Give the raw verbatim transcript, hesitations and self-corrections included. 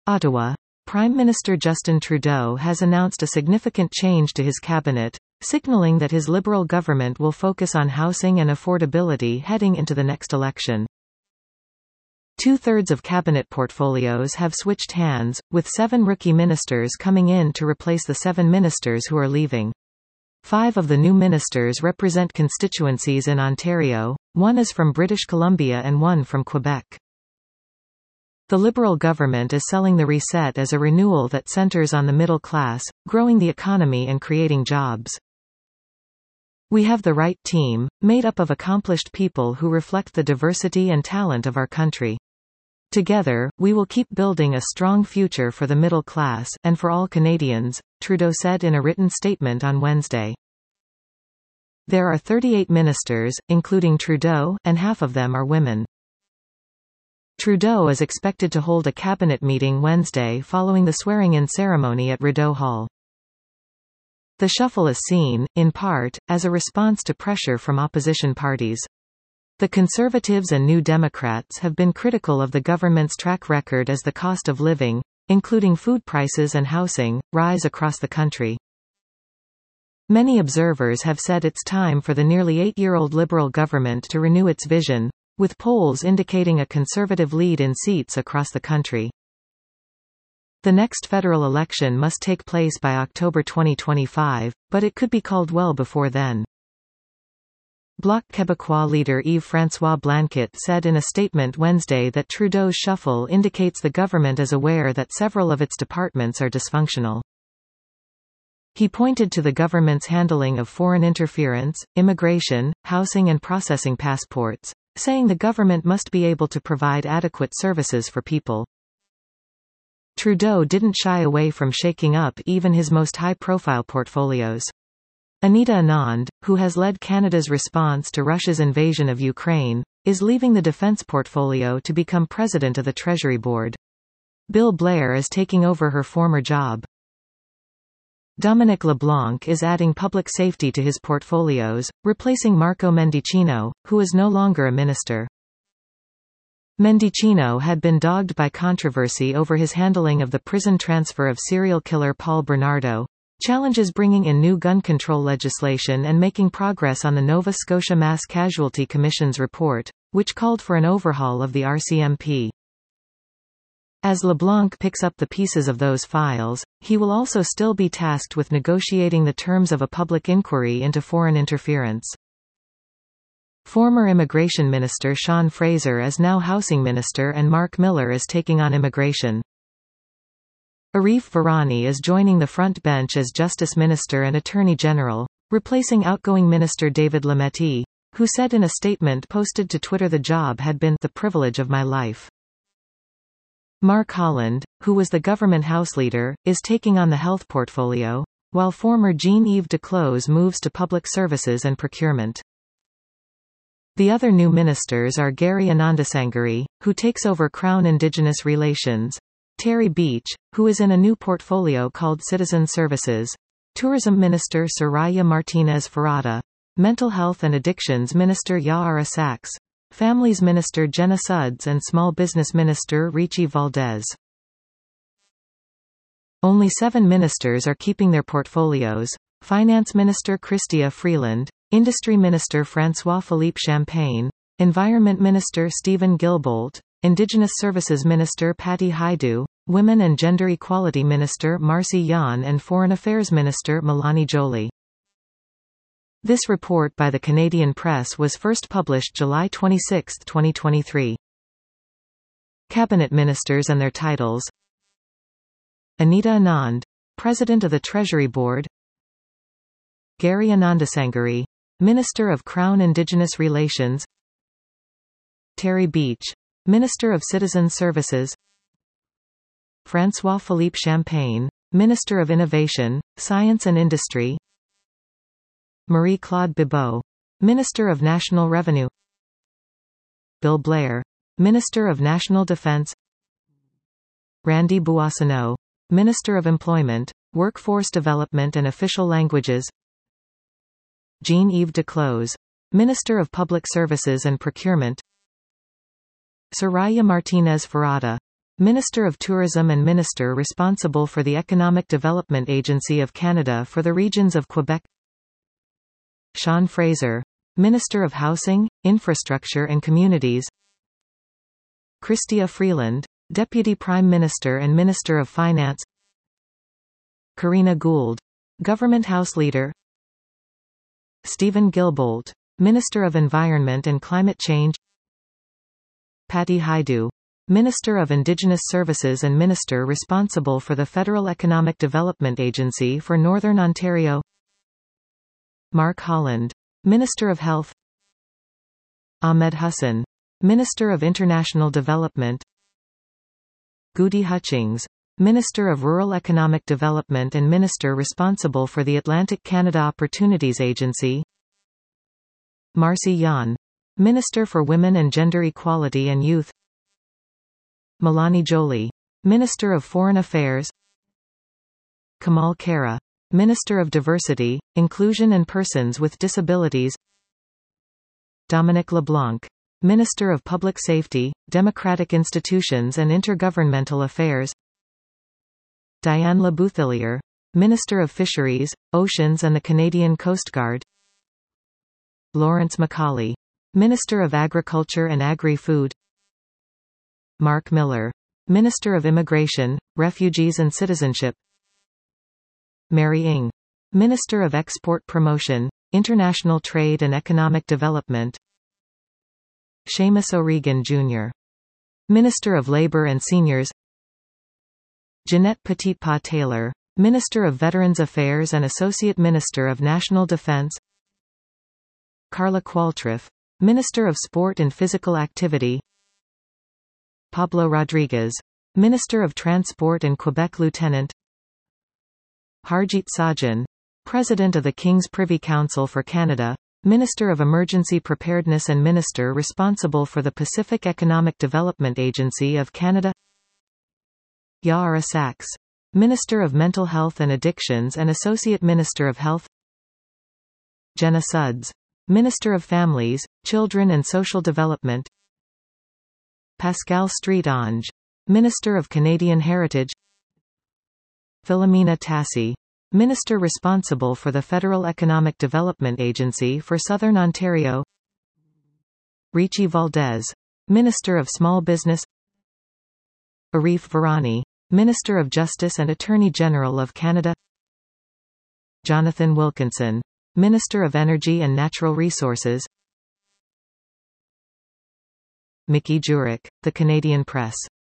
Ottawa. Prime Minister Justin Trudeau has announced a significant change to his cabinet, signaling that his Liberal government will focus on housing and affordability heading into the next election. Two-thirds of cabinet portfolios have switched hands, with seven rookie ministers coming in to replace the seven ministers who are leaving. Five of the new ministers represent constituencies in Ontario, one is from British Columbia and one from Quebec. The Liberal government is selling the reset as a renewal that centres on the middle class, growing the economy and creating jobs. We have the right team, made up of accomplished people who reflect the diversity and talent of our country. Together, we will keep building a strong future for the middle class, and for all Canadians, Trudeau said in a written statement on Wednesday. There are thirty-eight ministers, including Trudeau, and half of them are women. Trudeau is expected to hold a cabinet meeting Wednesday following the swearing-in ceremony at Rideau Hall. The shuffle is seen, in part, as a response to pressure from opposition parties. The Conservatives and New Democrats have been critical of the government's track record as the cost of living, including food prices and housing, rise across the country. Many observers have said it's time for the nearly eight-year-old Liberal government to renew its vision, with polls indicating a Conservative lead in seats across the country. The next federal election must take place by October twenty twenty-five, but it could be called well before then. Bloc Québécois leader Yves-François Blanquet said in a statement Wednesday that Trudeau's shuffle indicates the government is aware that several of its departments are dysfunctional. He pointed to the government's handling of foreign interference, immigration, housing and processing passports, saying the government must be able to provide adequate services for people. Trudeau didn't shy away from shaking up even his most high-profile portfolios. Anita Anand, who has led Canada's response to Russia's invasion of Ukraine, is leaving the defence portfolio to become president of the Treasury Board. Bill Blair is taking over her former job. Dominic LeBlanc is adding public safety to his portfolios, replacing Marco Mendicino, who is no longer a minister. Mendicino had been dogged by controversy over his handling of the prison transfer of serial killer Paul Bernardo, challenges bringing in new gun control legislation and making progress on the Nova Scotia Mass Casualty Commission's report, which called for an overhaul of the R C M P. As LeBlanc picks up the pieces of those files, he will also still be tasked with negotiating the terms of a public inquiry into foreign interference. Former Immigration Minister Sean Fraser is now Housing Minister and Mark Miller is taking on immigration. Arif Virani is joining the front bench as Justice Minister and Attorney General, replacing outgoing Minister David Lametti, who said in a statement posted to Twitter the job had been the privilege of my life. Mark Holland, who was the government House Leader, is taking on the health portfolio, while former Jean-Yves Duclos moves to public services and procurement. The other new ministers are Gary Anandasangari, who takes over Crown Indigenous Relations, Terry Beach, who is in a new portfolio called Citizen Services, Tourism Minister Soraya Martinez Ferrada, Mental Health and Addictions Minister Yaara Sachs, Families Minister Jenna Sudds and Small Business Minister Richie Valdez. Only seven ministers are keeping their portfolios: Finance Minister Chrystia Freeland, Industry Minister François-Philippe Champagne, Environment Minister Stephen Guilbeault, Indigenous Services Minister Patty Hajdu, Women and Gender Equality Minister Marcy Yan and Foreign Affairs Minister Melanie Joly. This report by the Canadian Press was first published July twenty-sixth, twenty twenty-three. Cabinet ministers and their titles: Anita Anand, President of the Treasury Board; Gary Anandasangari, Minister of Crown Indigenous Relations; Terry Beach, Minister of Citizen Services; François-Philippe Champagne, Minister of Innovation, Science and Industry; Marie-Claude Bibeau, Minister of National Revenue; Bill Blair, Minister of National Defense; Randy Boissonnault, Minister of Employment, Workforce Development and Official Languages; Jean-Yves Duclos, Minister of Public Services and Procurement; Soraya Martinez Ferrada, Minister of Tourism and Minister responsible for the Economic Development Agency of Canada for the regions of Quebec. Sean Fraser, Minister of Housing, Infrastructure and Communities. Chrystia Freeland, Deputy Prime Minister and Minister of Finance. Karina Gould, Government House Leader. Stephen Guilbeault, Minister of Environment and Climate Change. Patty Hajdu, Minister of Indigenous Services and Minister responsible for the Federal Economic Development Agency for Northern Ontario. Mark Holland, Minister of Health. Ahmed Hussain, Minister of International Development. Goody Hutchings, Minister of Rural Economic Development and Minister responsible for the Atlantic Canada Opportunities Agency. Marcy Yan, Minister for Women and Gender Equality and Youth. Melanie Joly, Minister of Foreign Affairs. Kamal Khera, Minister of Diversity, Inclusion and Persons with Disabilities. Dominic LeBlanc, Minister of Public Safety, Democratic Institutions and Intergovernmental Affairs. Diane LeBouthillier, Minister of Fisheries, Oceans and the Canadian Coast Guard. Lawrence MacAulay, Minister of Agriculture and Agri-Food. Mark Miller, Minister of Immigration, Refugees and Citizenship. Mary Ng, Minister of Export Promotion, International Trade and Economic Development. Seamus O'Regan Junior, Minister of Labour and Seniors. Jeanette Petitpas-Taylor, Minister of Veterans Affairs and Associate Minister of National Defence. Carla Qualtriff, Minister of Sport and Physical Activity. Pablo Rodriguez, Minister of Transport and Quebec Lieutenant. Harjit Sajjan, President of the King's Privy Council for Canada, Minister of Emergency Preparedness and Minister responsible for the Pacific Economic Development Agency of Canada. Yara Sachs, Minister of Mental Health and Addictions and Associate Minister of Health. Jenna Sudds, Minister of Families, Children and Social Development. Pascal Street-Ange, Minister of Canadian Heritage. Philomena Tassi, Minister responsible for the Federal Economic Development Agency for Southern Ontario. Richie Valdez, Minister of Small Business. Arif Virani, Minister of Justice and Attorney General of Canada. Jonathan Wilkinson, Minister of Energy and Natural Resources. Mickey Jurek, The Canadian Press.